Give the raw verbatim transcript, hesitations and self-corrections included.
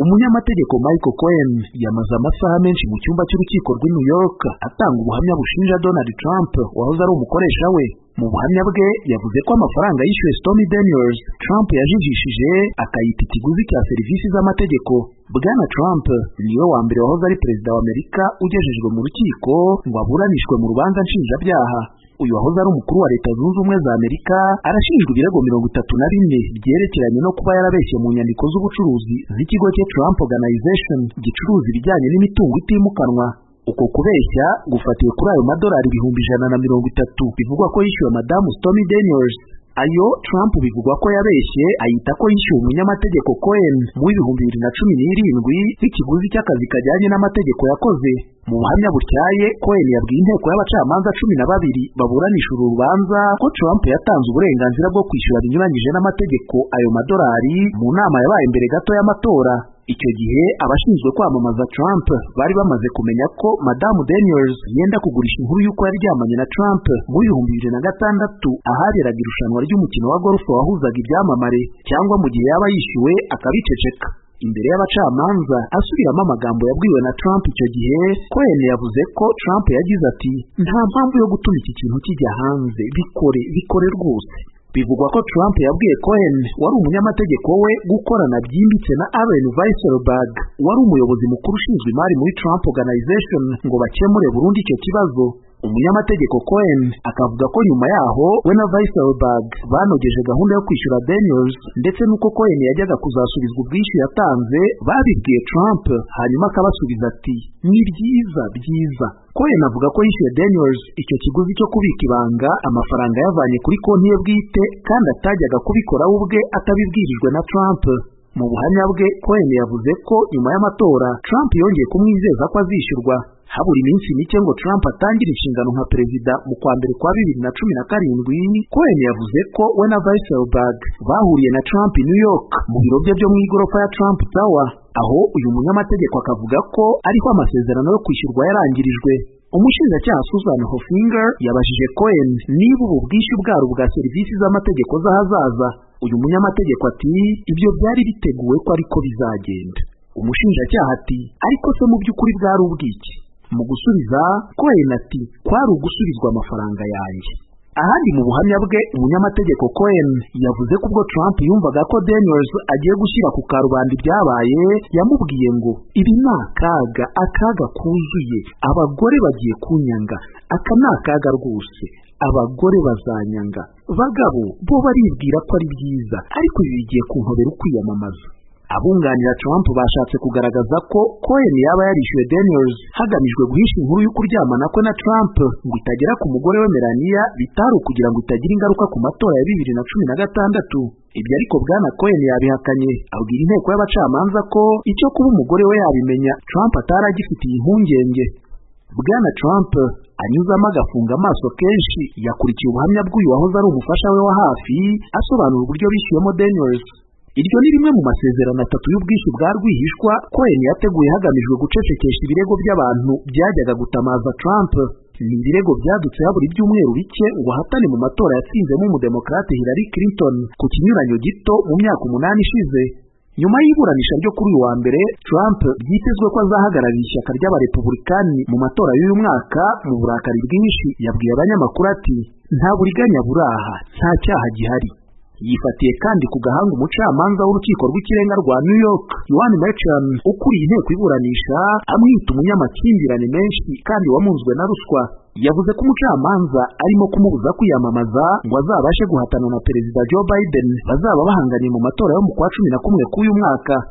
Umunyamategeko Michael Cohen yamaze amasaha menshi mu cyumba cy'urukiko rw'i New York atanga ubuhamya bushinja Donald Trump wahoze ari umukoresha we. Mu buhamya bwe yavuze ko amafaranga yishyuwe Stormy Daniels Trump yajijishije akayita ikiguzi cya serivisi z'amategeko. Bwana Trump niwe wa mbere wahoze ari perezida wa Amerika ugejejwe mu rukiko ngo aburanishwe mu rubanza nshinjabyaha. Uyu wahoze ari umukuru wa Leta Zunze Ubumwe za Amerika arashinjwa ibirego mirongo itatu na bine byerekeranye no kuba yarabeshye mu nyandiko z'ubucuruzi z'ikigo cye Trump Organization gicuruza ibijyanye n'imitungo itimukanwa. Uko kubeshya gufatiwe kuri ayo madolari ibihumbi ijana na mirongo itatu bivugwa ko yishyuwe madamu Stormy Daniels. Ayo Trump bivugwa ko yabeshye ayita ko yishyuwe umunyamategeko Cohen mu ibihumbi bibiri na cumi n'irindwi nk'ikiguzi cy'akazi kajyanye n'amategeko yakoze. Mu buhamya butyaye Cohen yabwiye inteko y'abacamanza cumi na babiri baburanisha uru rubanza ko Trump yatanze uburenganzira bwo kwishyura binyuranyije n'amategeko ayo madolari mu nama yabaye mbere gato y'amatora. Icyo gihe abashinzwe kwamamaza Trump bari bamaze kumenya ko madamu Daniels yenda kugurisha inkuru y'uko yaryamanye na Trump mu bihumbi bibiri na gatandatu ahaberaga irushanwa ry'umukino wa golf wahuzaga ibyamamare, cyangwa mu gihe yaba yishyuwe akabiceceka. Imbere y'abacamanza asubiramo amagambo yabwiwe na Trump icyo gihe, Cohen yavuze ko Trump yagize ati nta mpamvu yo gutuma iki kintu kijya hanze, bikore bikore rwose. Bivugwa ko Trump yabwiye Cohen wari umunyamategeko we gukorana byimbitse na Allen Weisselberg wari umuyobozi mukuru ushinzwe imari muri Trump Organization ngo bakemure burundu icyo kibazo. Umunyamategeko Cohen akavuga ko nyuma yaho we na Weisselberg banogeje gahunda yo kwishyura Daniels, ndetse nuko Cohen yajyaga kuzasubizwa ubwishyu yatanze babibwiye Trump hanyuma akabasubiza ati ni byiza byiza. Cohen avuga ko yishyuye Daniels icyo kiguzi cyo kubika ibanga amafaranga yavanye kuri konti ye bwite kandi atajyaga kubikora ubwe atabibwirijwe na Trump. Mu buhamya bwe Cohen yavuze ko nyuma y'amatora Trump yongeye kumwizeza ko azishyurwa. Habura iminsi mike ngo Trump atangire inshingano nka perezida mu kwa mbere kwa bibiri na cumi na karindwi, Cohen yavuze ko we na Weisselberg bahuriye na Trump i New York mu biro bye byo mu igorofa ya Trump Tower, aho uyu munyamategeko akavuga ko ariho amasezerano yo kwishyurwa yarangirijwe. Umushinjacyaha Susan Hofinger yabajije Cohen niba ubu bwishyu bwari ubwa serivisi z'amategeko z'ahazaza. Uyu munyamategeko ati ibyo byari biteguwe ko ariko bizagenda. Umushinjacyaha ati ariko se mu by'ukuri bwari ubwiki? Mu gusubiza Cohen ati kwari ugusubizwa amafaranga yanjye. Ahandi mu buhamya bwe umunyamategeko Cohen yavuze ko ubwo Trump yumvaga ko Daniels agiye gushyira ku karubanda ibyabaye, yamubwiye ngo ibi ni akaga akaga kuzuye, abagore bagiye kunyanga, aka ni akaga rwose, abagore bazanyanga, bagabo bo baribwira ko ari byiza ariko ibi bigiye kunkobera ukwiyamamaza. Abunganira Trump bashatse kugaragaza ko Cohen yaba yarishyuwe Daniels hagamijwe guhisha inkuru y'ukuryamana kwe na Trump ngo itagera ku mugore we Melania, bitari kugira ngo itagira ingaruka ku matora ya bibiri na cumi na gatandatu. Ibyo ariko Bwana Cohen yabihakanye, abwira inteko y'abacamanza ko icyo kuba umugore we yabimenya Trump atari agifitiye impungenge. Bwana Trump anyuzamo agafunga amaso kenshi yakurikiye ubuhamya bw'uyu wahoze ari umufasha we wa hafi asobanura uburyo bishyuwemo Daniels. Iryo ni rimwe mu masezerano atatu y'ubwishyu bwa rwihishwa Cohen yateguye hagamijwe gucecekesha ibirego by'abantu byajyaga gutamaza Trump. Ni ibirego byadutse habura ibyumweru bike ngo ahatane mu matora yatsinzemo umudemokrate Hillary Clinton ku kinyuranyo gito mu myaka umunani ishize. Nyuma y'iburanisha ryo kuri uyu wa mbere, Trump byitezwe ko azahagararira ishyaka ry'abarepublikani mu matora y'uyu mwaka. Mu burakari bwinshi yabwiye abanyamakuru ati nta buriganya buraha, nta cyaha gihari. Yifatiye kandi ku gahanga umucamanza w'urukiko rw'ikirenga rwa New York Yohan Merchan ukuriye inteko iburanisha amwita umunyamakimbirane menshi kandi wamunzwe na ruswa. Yavuze ko umucamanza arimo kumubuza kwiyamamaza ngo azabashe guhatana na perezida Joe Biden bazaba bahanganye mu matora yo mu kwa cumi na kumwe k'uyu mwaka.